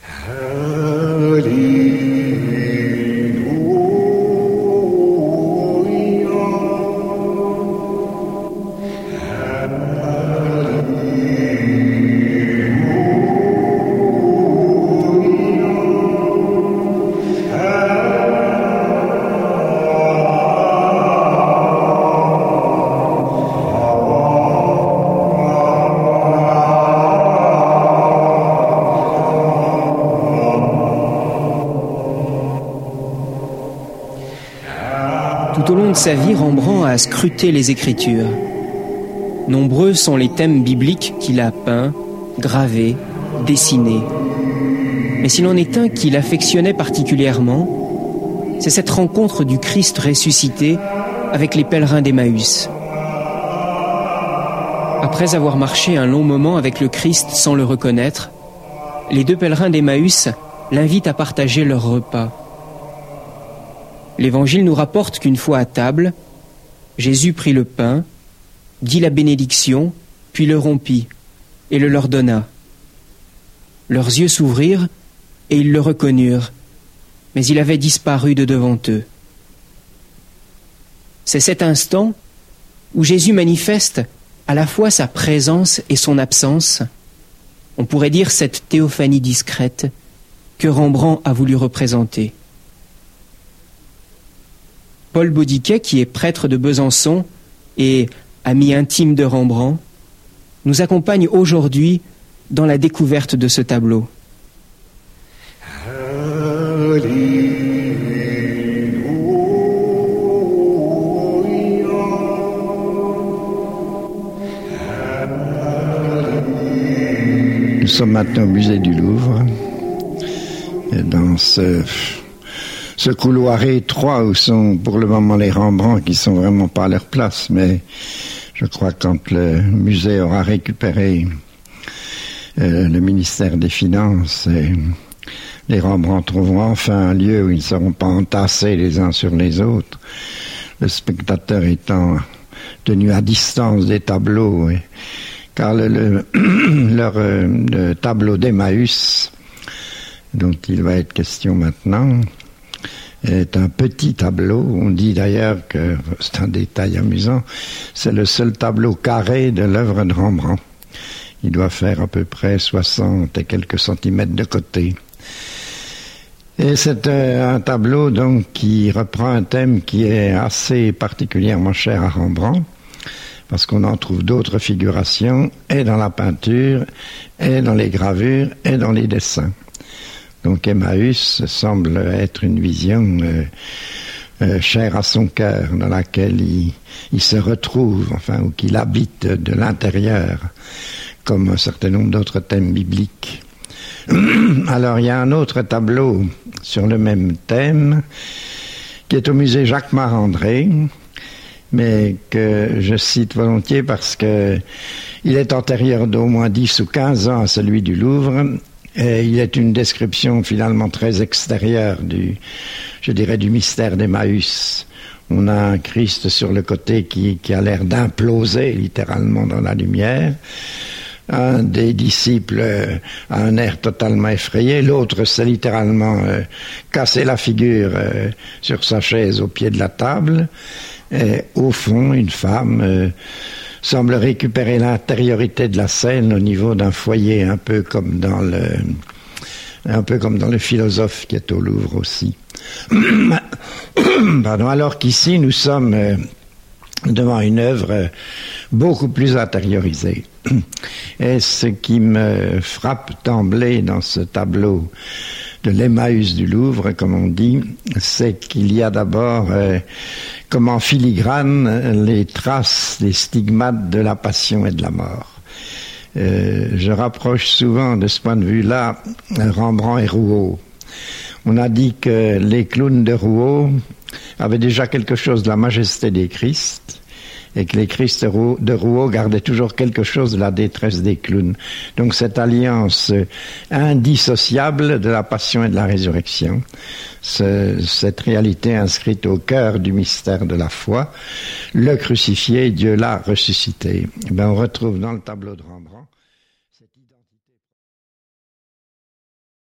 Tout au long de sa vie, Rembrandt a scruté les Écritures. Nombreux sont les thèmes bibliques qu'il a peints, gravés, dessinés. Mais s'il en est un qu'il affectionnait particulièrement, c'est cette rencontre du Christ ressuscité avec les pèlerins d'Emmaüs. Après avoir marché un long moment avec le Christ sans le reconnaître, les deux pèlerins d'Emmaüs l'invitent à partager leur repas. L'Évangile nous rapporte qu'une fois à table, Jésus prit le pain, dit la bénédiction, puis le rompit et le leur donna. Leurs yeux s'ouvrirent et ils le reconnurent, mais il avait disparu de devant eux. C'est cet instant où Jésus manifeste à la fois sa présence et son absence, on pourrait dire cette théophanie discrète que Rembrandt a voulu représenter. Paul Baudiquet, qui est prêtre de Besançon et ami intime de Rembrandt, nous accompagne aujourd'hui dans la découverte de ce tableau. Nous sommes maintenant au musée du Louvre, et dans ce couloir étroit où sont pour le moment les Rembrandts qui sont vraiment pas à leur place, mais je crois que quand le musée aura récupéré le ministère des Finances, les Rembrandts trouveront enfin un lieu où ils ne seront pas entassés les uns sur les autres, le spectateur étant tenu à distance des tableaux, car le tableau d'Emmaüs, dont il va être question maintenant, est un petit tableau. On dit d'ailleurs que, c'est un détail amusant, c'est le seul tableau carré de l'œuvre de Rembrandt. Il doit faire à peu près 60 et quelques centimètres de côté. Et c'est un tableau donc qui reprend un thème qui est assez particulièrement cher à Rembrandt, parce qu'on en trouve d'autres figurations, et dans la peinture, et dans les gravures, et dans les dessins. Donc Emmaüs semble être une vision chère à son cœur, dans laquelle il se retrouve, enfin, ou qu'il habite de l'intérieur, comme un certain nombre d'autres thèmes bibliques. Alors il y a un autre tableau sur le même thème, qui est au musée Jacques-Marandré, mais que je cite volontiers parce que il est antérieur d'au moins 10 ou 15 ans à celui du Louvre, et il est une description finalement très extérieure du mystère d'Emmaüs. On a un Christ sur le côté qui a l'air d'imploser littéralement dans la lumière. Un des disciples a un air totalement effrayé, l'autre s'est littéralement cassé la figure sur sa chaise au pied de la table. Et au fond, une femme semble récupérer l'intériorité de la scène au niveau d'un foyer, un peu comme dans le philosophe qui est au Louvre aussi. Pardon, alors qu'ici nous sommes devant une œuvre beaucoup plus intériorisée. Et ce qui me frappe d'emblée dans ce tableau de l'Emmaüs du Louvre, comme on dit, c'est qu'il y a d'abord, comme en filigrane, les traces, les stigmates de la passion et de la mort. Je rapproche souvent de ce point de vue-là Rembrandt et Rouault. On a dit que les clowns de Rouault avaient déjà quelque chose de la majesté des Christ, et que les Christ de Rouault gardaient toujours quelque chose de la détresse des clowns. Donc cette alliance indissociable de la passion et de la résurrection, cette réalité inscrite au cœur du mystère de la foi, le crucifié, Dieu l'a ressuscité. On retrouve dans le tableau de Rembrandt